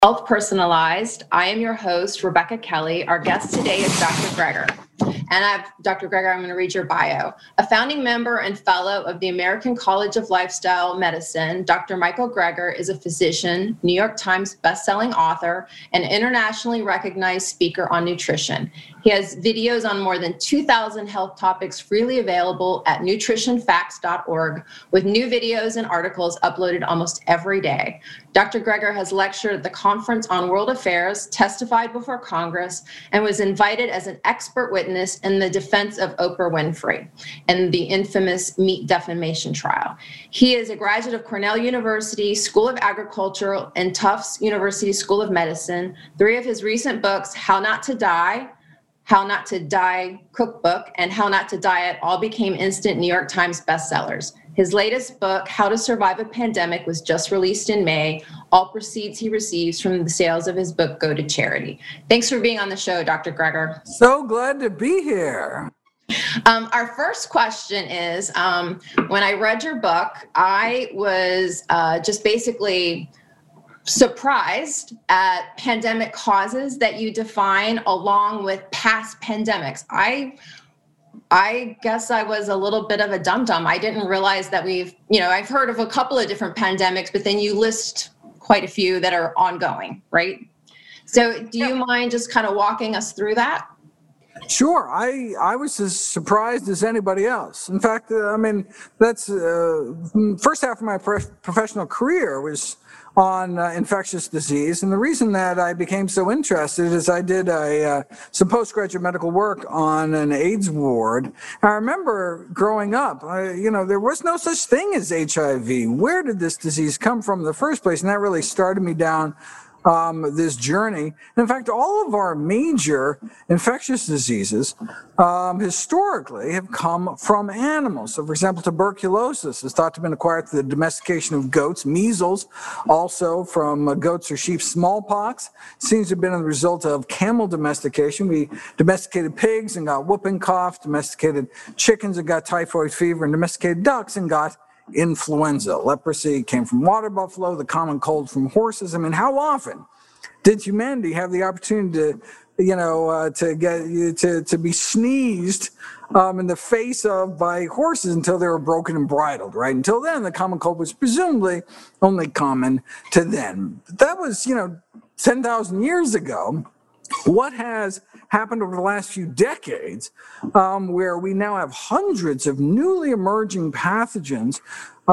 Health Personalized. I am your host, Rebecca Kelly. Our guest today is Dr. Greger. And Dr. Greger, I'm going to read your bio. A founding member and fellow of the American College of Lifestyle Medicine, Dr. Michael Greger is a physician, New York Times bestselling author, and internationally recognized speaker on nutrition. He has videos on more than 2,000 health topics freely available at nutritionfacts.org, with new videos and articles uploaded almost every day. Dr. Greger has lectured at the Conference on World Affairs, testified before Congress, and was invited as an expert witness in the defense of Oprah Winfrey and the infamous meat defamation trial. He is a graduate of Cornell University School of Agriculture and Tufts University School of Medicine. 3 of his recent books, How Not to Die Cookbook, and How Not to Diet, all became instant New York Times bestsellers. His latest book, How to Survive a Pandemic, was just released in May. All proceeds he receives from the sales of his book go to charity. Thanks for being on the show, Dr. Greger. So glad to be here. Our first question is, when I read your book, I was just basically surprised at pandemic causes that you define along with past pandemics. I guess I was a little bit of a dum-dum. I didn't realize that I've heard of a couple of different pandemics, but then you list quite a few that are ongoing, right? So do you mind just kind of walking us through that? Sure. I was as surprised as anybody else. In fact, that's first half of my professional career was on infectious disease. And the reason that I became so interested is I did some postgraduate medical work on an AIDS ward. I remember growing up, there was no such thing as HIV. Where did this disease come from in the first place? And that really started me down this journey. And in fact, all of our major infectious diseases historically have come from animals. So, for example, tuberculosis is thought to have been acquired through the domestication of goats. Measles, also from goats or sheep. Smallpox seems to have been a result of camel domestication. We domesticated pigs and got whooping cough, domesticated chickens and got typhoid fever, and domesticated ducks and got influenza. Leprosy came from water buffalo, the common cold from horses. I mean, how often did humanity have the opportunity to be sneezed in the face of by horses until they were broken and bridled, right? Until then, the common cold was presumably only common to them. That was, 10,000 years ago. What has happened over the last few decades, where we now have hundreds of newly emerging pathogens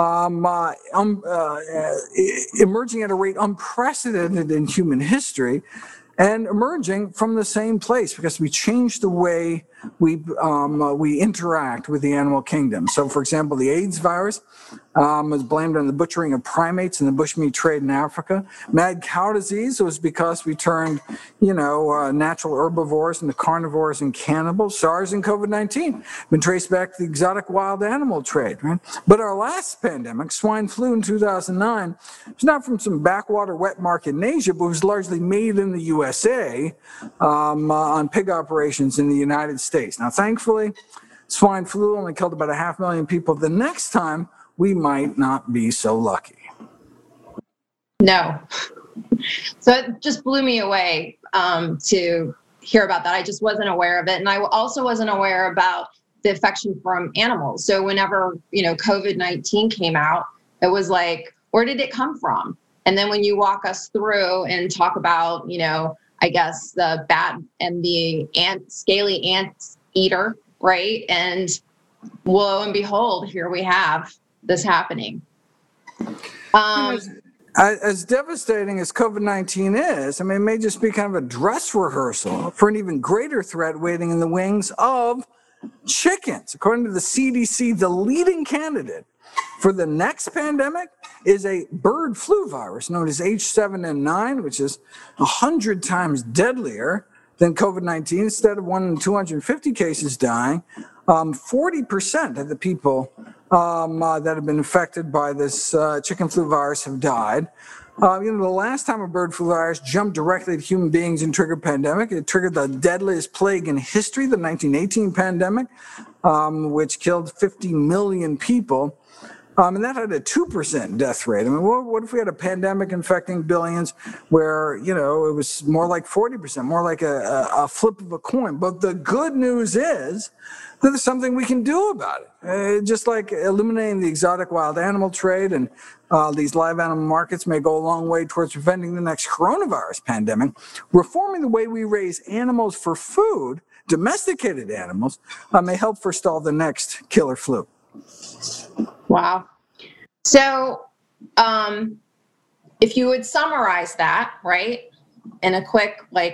emerging at a rate unprecedented in human history, and emerging from the same place because we changed the way we interact with the animal kingdom. So, for example, the AIDS virus was blamed on the butchering of primates in the bushmeat trade in Africa. Mad cow disease was because we turned, natural herbivores into carnivores and cannibals. SARS and COVID-19 been traced back to the exotic wild animal trade, right? But our last pandemic, swine flu in 2009, was not from some backwater wet market in Asia, but was largely made in the USA on pig operations in the United States. Now, thankfully, swine flu only killed about 500,000 people. The next time, we might not be so lucky. No. So it just blew me away to hear about that. I just wasn't aware of it. And I also wasn't aware about the infection from animals. So whenever, COVID-19 came out, it was like, where did it come from? And then when you walk us through and talk about, I guess the bat and the scaly ant eater, right? And lo and behold, here we have this happening. As devastating as COVID-19 is, it may just be kind of a dress rehearsal for an even greater threat waiting in the wings of chickens. According to the CDC, the leading candidate for the next pandemic is a bird flu virus known as H7N9, which is 100 times deadlier than COVID-19. Instead of 1 in 250 cases dying, 40% of the people that have been infected by this chicken flu virus have died. The last time a bird flu virus jumped directly at human beings and triggered a pandemic, it triggered the deadliest plague in history, the 1918 pandemic, which killed 50 million people. And that had a 2% death rate. I mean, what if we had a pandemic infecting billions where, it was more like 40%, more like a flip of a coin? But the good news is that there's something we can do about it. Just like eliminating the exotic wild animal trade, and these live animal markets may go a long way towards preventing the next coronavirus pandemic. Reforming the way we raise animals for food, domesticated animals, may help forestall the next killer flu. Wow. So, if you would summarize that, right, in a quick,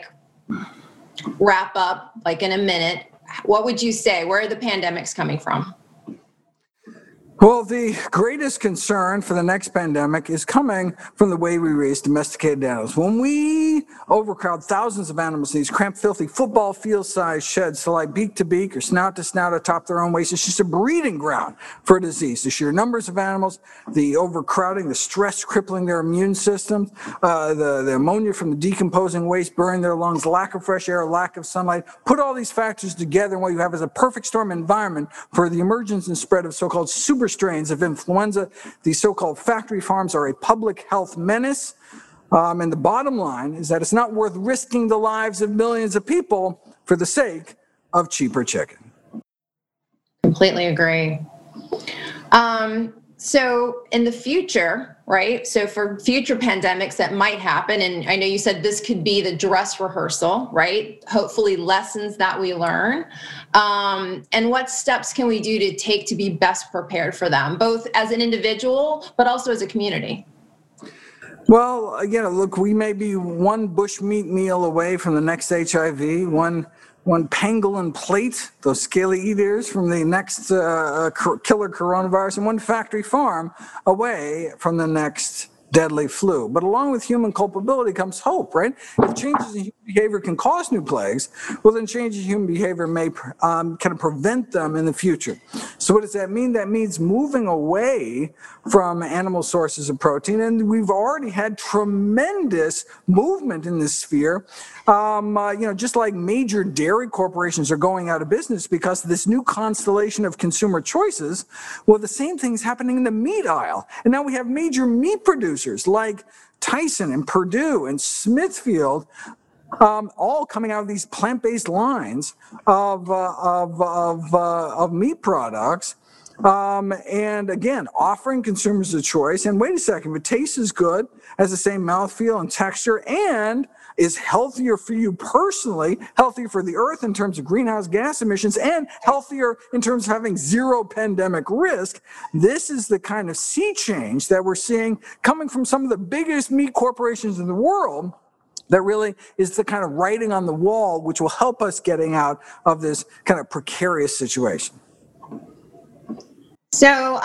wrap up, in a minute, what would you say? Where are the pandemics coming from? Well, the greatest concern for the next pandemic is coming from the way we raise domesticated animals. When we overcrowd thousands of animals in these cramped, filthy, football field-sized sheds to lie beak to beak or snout to snout atop their own waist, it's just a breeding ground for disease. The sheer numbers of animals, the overcrowding, the stress crippling their immune systems, the ammonia from the decomposing waste burning their lungs, lack of fresh air, lack of sunlight. Put all these factors together, and what you have is a perfect storm environment for the emergence and spread of so-called super strains of influenza. These so-called factory farms are a public health menace. And the bottom line is that it's not worth risking the lives of millions of people for the sake of cheaper chicken. Completely agree. So in the future, right? So for future pandemics that might happen, and I know you said this could be the dress rehearsal, right? Hopefully lessons that we learn. And what steps can we do to take to be best prepared for them, both as an individual, but also as a community? Well, again, look, we may be one bushmeat meal away from the next HIV, one pangolin plate, those scaly eaters, from the next killer coronavirus, and one factory farm away from the next deadly flu. But along with human culpability comes hope, right? If changes in human behavior can cause new plagues, well, then changes in human behavior may kind of prevent them in the future. So what does that mean? That means moving away from animal sources of protein, and we've already had tremendous movement in this sphere. Just like major dairy corporations are going out of business because of this new constellation of consumer choices, well, the same thing's happening in the meat aisle. And now we have major meat producers like Tyson and Purdue and Smithfield, all coming out of these plant-based lines of meat products. And again, offering consumers a choice. And wait a second, if it tastes as good, has the same mouthfeel and texture, and is healthier for you personally, healthier for the earth in terms of greenhouse gas emissions, and healthier in terms of having zero pandemic risk, this is the kind of sea change that we're seeing coming from some of the biggest meat corporations in the world. That really is the kind of writing on the wall, which will help us getting out of this kind of precarious situation. So,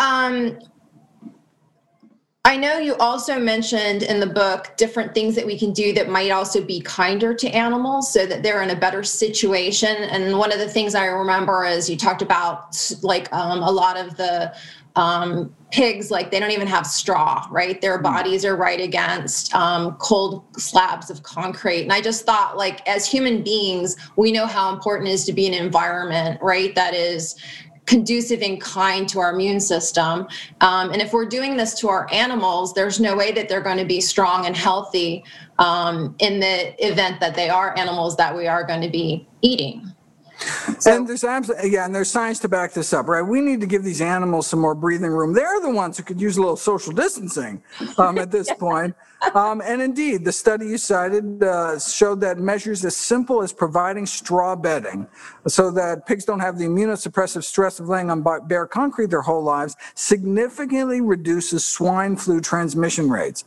I know you also mentioned in the book different things that we can do that might also be kinder to animals so that they're in a better situation. And one of the things I remember is you talked about a lot of the pigs, they don't even have straw, right? Their bodies are right against cold slabs of concrete. And I just thought, as human beings, we know how important it is to be in an environment, right, that is conducive and kind to our immune system. And if we're doing this to our animals, there's no way that they're going to be strong and healthy in the event that they are animals that we are going to be eating. So, and there's science to back this up, right? We need to give these animals some more breathing room. They're the ones who could use a little social distancing at this point. And indeed, the study you cited showed that measures as simple as providing straw bedding so that pigs don't have the immunosuppressive stress of laying on bare concrete their whole lives significantly reduces swine flu transmission rates.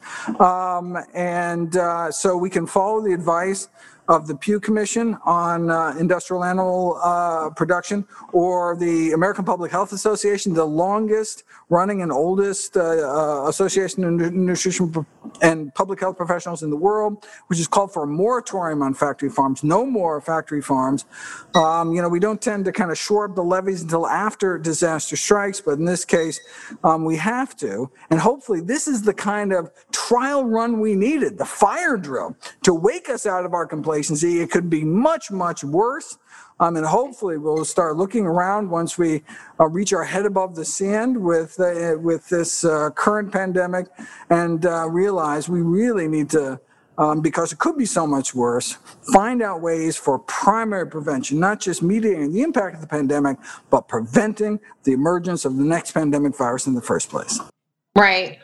So we can follow the advice of the Pew Commission on Industrial Animal Production, or the American Public Health Association, the longest running and oldest association of nutrition and public health professionals in the world, which has called for a moratorium on factory farms, no more factory farms. We don't tend to kind of shore up the levees until after disaster strikes, but in this case, we have to. And hopefully this is the kind of trial run we needed, the fire drill, to wake us out of our complacency Station Z. It could be much, much worse. And hopefully we'll start looking around once we reach our head above the sand with this current pandemic and realize we really need to, because it could be so much worse, find out ways for primary prevention, not just mitigating the impact of the pandemic, but preventing the emergence of the next pandemic virus in the first place. Right.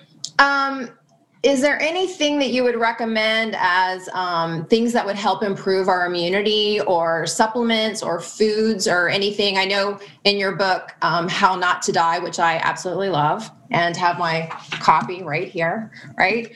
Is there anything that you would recommend as things that would help improve our immunity, or supplements or foods or anything? I know in your book, How Not to Die, which I absolutely love and have my copy right here, right?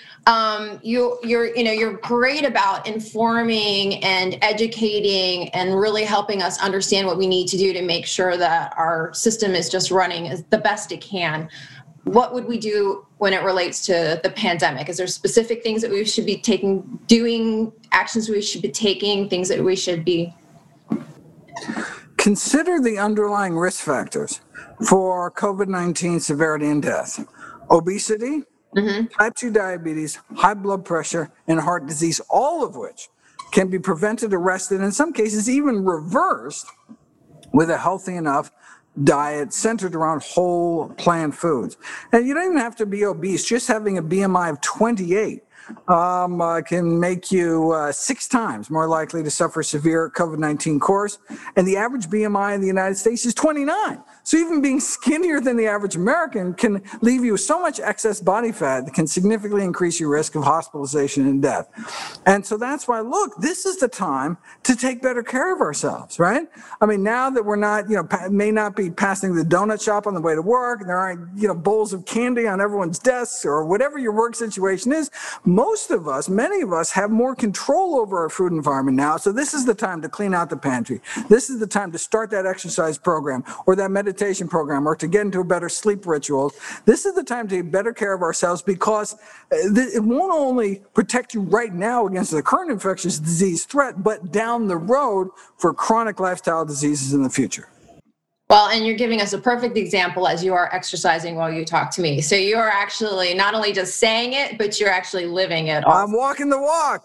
You're great about informing and educating and really helping us understand what we need to do to make sure that our system is just running as the best it can. What would we do when it relates to the pandemic? Is there specific things that we should be doing, actions we should be taking, things that we should be? Consider the underlying risk factors for COVID-19 severity and death: obesity, type 2 diabetes, high blood pressure, and heart disease, all of which can be prevented, arrested, in some cases even reversed with a healthy enough diet centered around whole plant foods. And you don't even have to be obese. Just having a BMI of 28 can make you 6 times more likely to suffer severe COVID-19 course. And the average BMI in the United States is 29. So even being skinnier than the average American can leave you with so much excess body fat that can significantly increase your risk of hospitalization and death. And so that's why, look, this is the time to take better care of ourselves, right? I mean, now that we're not, may not be passing the donut shop on the way to work, and there aren't, bowls of candy on everyone's desks, or whatever your work situation is, many of us have more control over our food environment now. So this is the time to clean out the pantry. This is the time to start that exercise program or that meditation program, or to get into a better sleep ritual. This is the time to take better care of ourselves, because it won't only protect you right now against the current infectious disease threat, but down the road for chronic lifestyle diseases in the future. Well, and you're giving us a perfect example as you are exercising while you talk to me. So you are actually not only just saying it, but you're actually living it also. I'm walking the walk.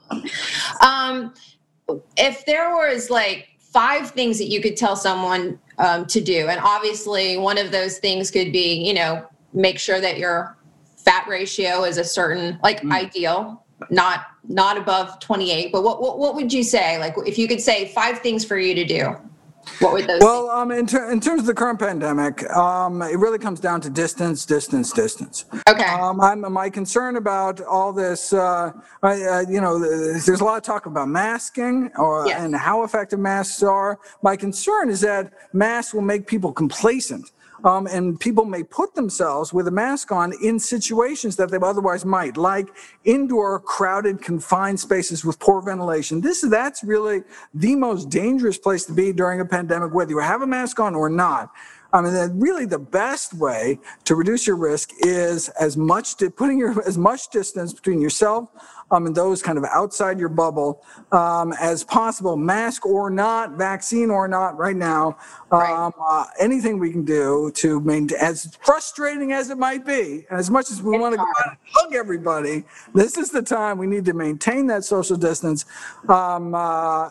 If there was 5 things that you could tell someone to do, and obviously one of those things could be, make sure that your fat ratio is a certain, ideal, not above 28, but what would you say? If you could say 5 things for you to do, what would those be? In terms of the current pandemic, it really comes down to distance. Okay. My concern about all this, there's a lot of talk about masking and how effective masks are. My concern is that masks will make people complacent. And people may put themselves with a mask on in situations that they otherwise might, like indoor, crowded, confined spaces with poor ventilation. That's really the most dangerous place to be during a pandemic, whether you have a mask on or not. Really the best way to reduce your risk is putting as much distance between yourself and those kind of outside your bubble as possible, mask or not, vaccine or not right now. Anything we can do to maintain, as frustrating as it might be, and as much as we want to go out and hug everybody, this is the time we need to maintain that social distance because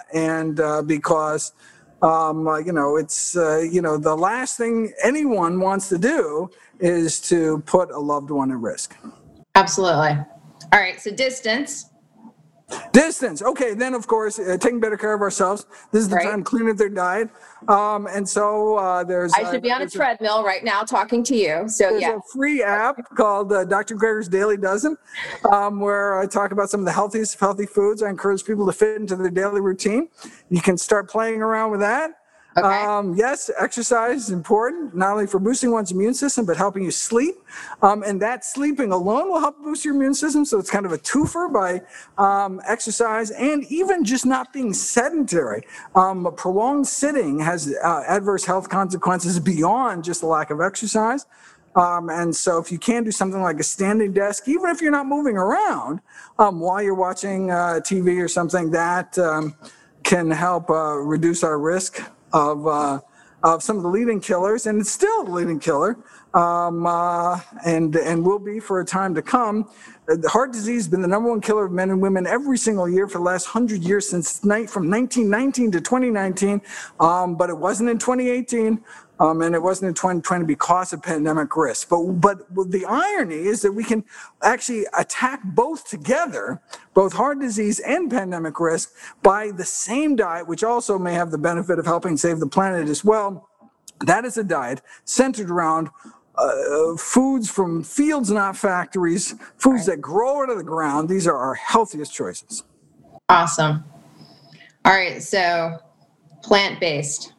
the last thing anyone wants to do is to put a loved one at risk. Absolutely. All right. So distance. Okay. Then, of course, taking better care of ourselves. This is the time to clean up their diet. I should be on a treadmill right now talking to you. So there's a free app called Dr. Greger's Daily Dozen, where I talk about some of the healthiest of healthy foods I encourage people to fit into their daily routine. You can start playing around with that. Okay. Yes, exercise is important, not only for boosting one's immune system, but helping you sleep. And that sleeping alone will help boost your immune system. So it's kind of a twofer by exercise, and even just not being sedentary. Prolonged sitting has adverse health consequences beyond just the lack of exercise. And so if you can do something like a standing desk, even if you're not moving around while you're watching TV or something, that can help reduce our risk of some of the leading killers, and it's still the leading killer and will be for a time to come. Heart disease has been the number one killer of men and women every single year for the last 100 years from 1919 to 2019, but it wasn't in 2018. And it wasn't in 2020 because of pandemic risk. But the irony is that we can actually attack both together, both heart disease and pandemic risk, by the same diet, which also may have the benefit of helping save the planet as well. That is a diet centered around foods from fields, not factories, foods that grow out of the ground. These are our healthiest choices. Awesome. All right, so plant-based.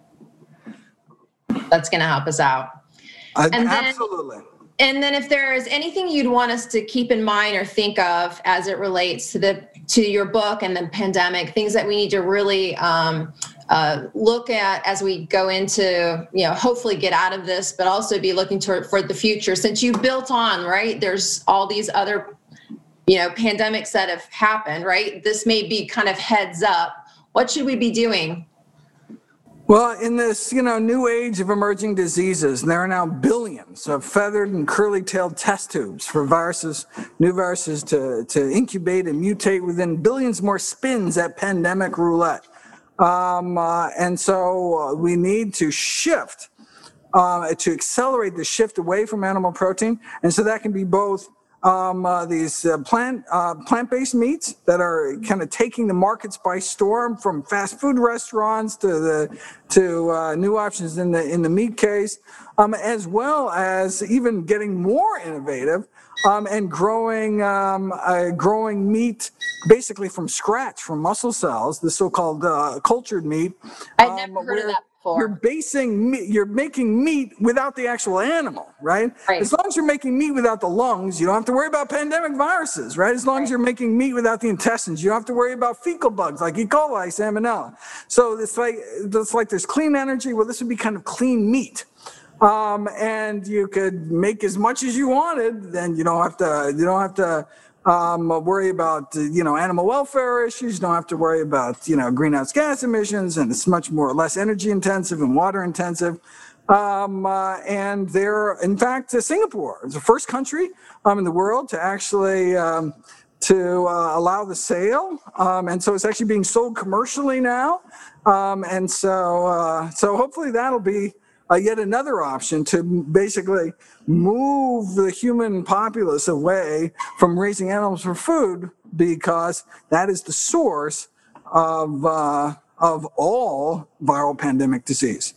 That's going to help us out. Absolutely. And then if there is anything you'd want us to keep in mind or think of as it relates to your book and the pandemic, things that we need to really look at as we go into, hopefully get out of this, but also be looking for the future. Since you built on, right, there's all these other, pandemics that have happened, right? This may be kind of heads up. What should we be doing? Well, in this, new age of emerging diseases, there are now billions of feathered and curly-tailed test tubes for new viruses to incubate and mutate within billions more spins at pandemic roulette. And so we need to shift, to accelerate the shift away from animal protein. And so that can be both these plant-based meats that are kind of taking the markets by storm, from fast food restaurants to new options in the meat case, as well as even getting more innovative and growing meat basically from scratch, from muscle cells, the so-called cultured meat. I'd never heard of that before. You're making meat without the actual animal, right? As long as you're making meat without the lungs, you don't have to worry about pandemic viruses, right? As long as you're making meat without the intestines, you don't have to worry about fecal bugs like E. coli, salmonella. So it's like there's clean energy. Well, this would be kind of clean meat. And you could make as much as you wanted, then you don't have to worry about, animal welfare issues. You don't have to worry about, greenhouse gas emissions, and it's much less energy intensive and water intensive. And in fact, Singapore is the first country in the world to actually allow the sale. And so it's actually being sold commercially now. And so hopefully that'll be yet another option to basically move the human populace away from raising animals for food, because that is the source of all viral pandemic disease.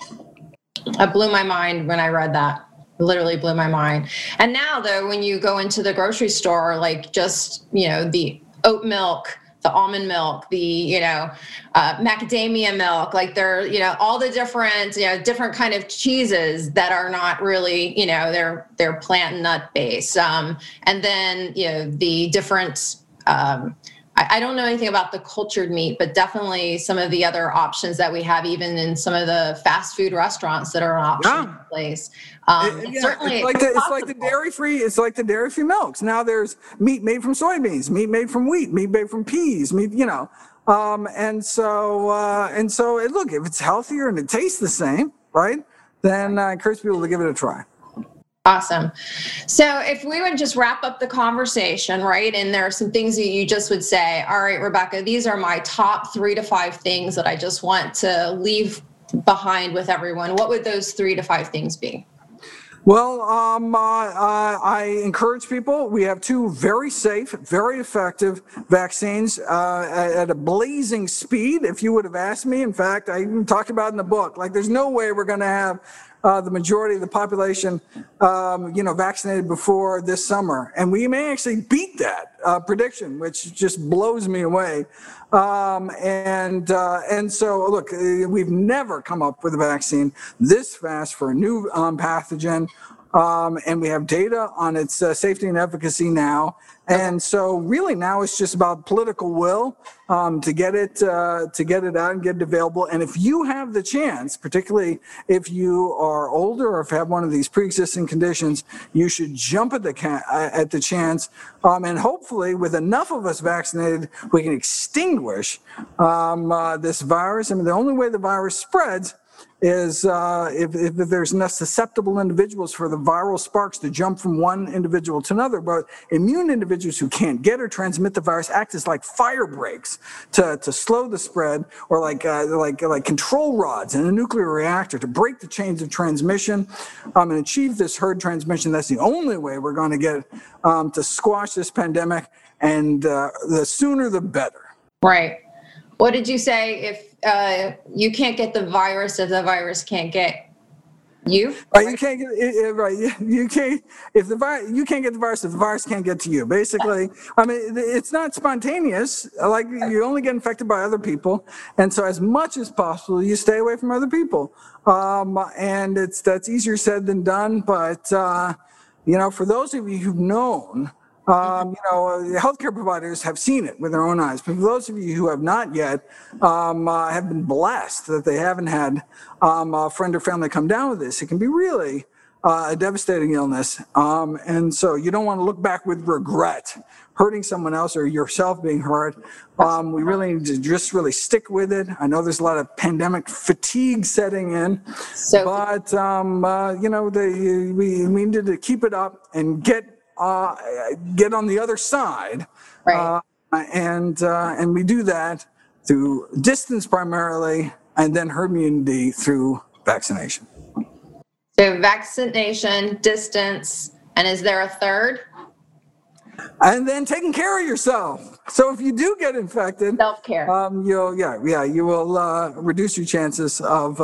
It blew my mind when I read that. It literally blew my mind. And now, though, when you go into the grocery store, like just, the oat milk, the almond milk, the, macadamia milk, like they're, all the different kind of cheeses that are not really, they're plant and nut based. And then, the different, I don't know anything about the cultured meat, but definitely some of the other options that we have, even in some of the fast food restaurants that are an option in place. Certainly, it's like the dairy-free. It's like the dairy-free milks. Now there's meat made from soybeans, meat made from wheat, meat made from peas, meat. And so look, if it's healthier and it tastes the same, right? Then I encourage people to give it a try. Awesome. So if we would just wrap up the conversation, right? And there are some things that you just would say, all right, Rebecca, these are my top 3 to 5 things that I just want to leave behind with everyone. What would those 3 to 5 things be? Well, I encourage people. We have 2 very safe, very effective vaccines at a blazing speed. If you would have asked me, in fact, I even talked about it in the book, like there's no way we're going to have the majority of the population, vaccinated before this summer. And we may actually beat that prediction, which just blows me away. And so, look, we've never come up with a vaccine this fast for a new pathogen. And we have data on its safety and efficacy now. And so really now it's just about political will to get it out and get it available. And if you have the chance, particularly if you are older or if you have one of these pre-existing conditions, you should jump at the chance. And hopefully with enough of us vaccinated, we can extinguish this virus. I mean, the only way the virus spreads is if there's enough susceptible individuals for the viral sparks to jump from one individual to another. But immune individuals who can't get or transmit the virus act as like fire breaks to slow the spread, or like control rods in a nuclear reactor to break the chains of transmission and achieve this herd transmission. That's the only way we're going to get to squash this pandemic, and the sooner the better. Right. What did you say? If you can't get the virus, if the virus can't get you? Right, you can't get it, right. You can't if the virus. You can't get the virus if the virus can't get to you. Basically, I mean, it's not spontaneous. Like, you only get infected by other people, and so as much as possible, you stay away from other people. And that's easier said than done. But for those of you who've known. Healthcare providers have seen it with their own eyes. But for those of you who have not yet, have been blessed that they haven't had a friend or family come down with this, it can be really a devastating illness. And so you don't want to look back with regret, hurting someone else or yourself being hurt. We really need to just really stick with it. I know there's a lot of pandemic fatigue setting in, but we need to keep it up and get on the other side, right? And we do that through distance primarily, and then herd immunity through vaccination. So vaccination, distance, and is there a third? And then taking care of yourself. So if you do get infected, self-care. You will reduce your chances of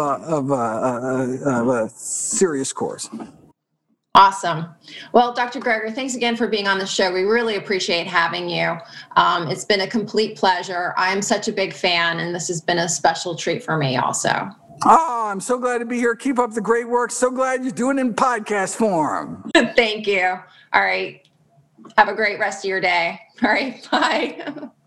a serious course. Awesome. Well, Dr. Greger, thanks again for being on the show. We really appreciate having you. It's been a complete pleasure. I'm such a big fan, and this has been a special treat for me also. Oh, I'm so glad to be here. Keep up the great work. So glad you're doing it in podcast form. Thank you. All right. Have a great rest of your day. All right. Bye.